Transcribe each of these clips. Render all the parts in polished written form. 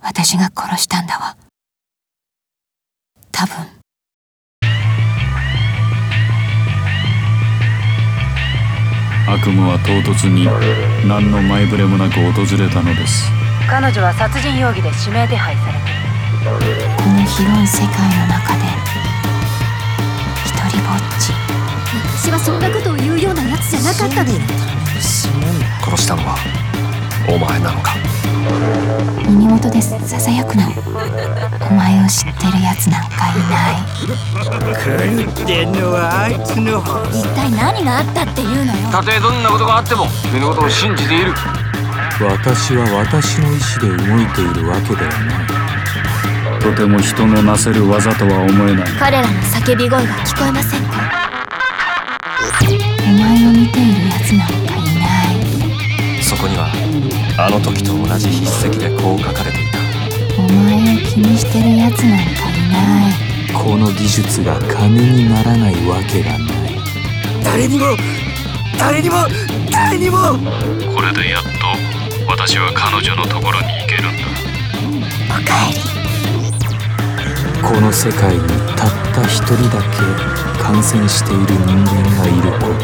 私が殺したんだわ。多分。 悪夢は唐突に何の前触れもなく訪れたのです。 彼女は殺人容疑で指名手配されている。 この広い世界の中で一人ぼっち。 私はそんなことを言うようなやつじゃなかったの。 殺したのはお前なのか。 耳元でささやくの。お前を知ってるやつなんかいない。 狂ってんのはあいつの方。 一体何があったっていうのよ。 たとえどんなことがあっても君のことを信じている。 私は私の意志で動いているわけではない。 とても人のなせる技とは思えない。 彼らの叫び声が聞こえませんか。 お前を見ているやつなんかいない。 そこにはあの時と同じ筆跡でこう書かれていた。 お前を気にしてるやつなんかいない。 この技術が金にならないわけがない。 誰にもこれでやっと私は彼女のところに行けるんだ。 おかえり。 この世界にたった一人だけ感染している人間がいること。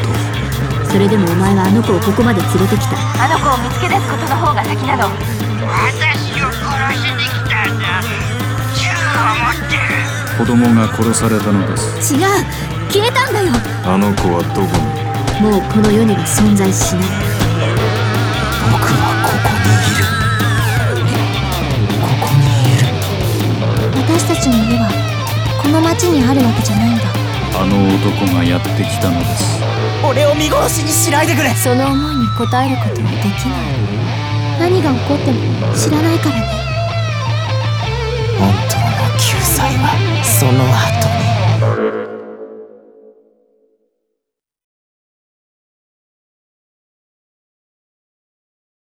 それでもお前はあの子をここまで連れてきた。 あの子を見つけ出すことの方が先なの。 私を殺しに来たんだ。銃を持ってる。 子供が殺されたのです。 違う、消えたんだよ。 あの子はどこに。 もうこの世には存在しない。 僕はここにいる。ここにいる。 私たちの家はこの町にあるわけじゃないんだ。 あの男がやってきたのです。 俺を見殺しにしないでくれ。 その思いに応えることはできない。何が起こっても知らないからね。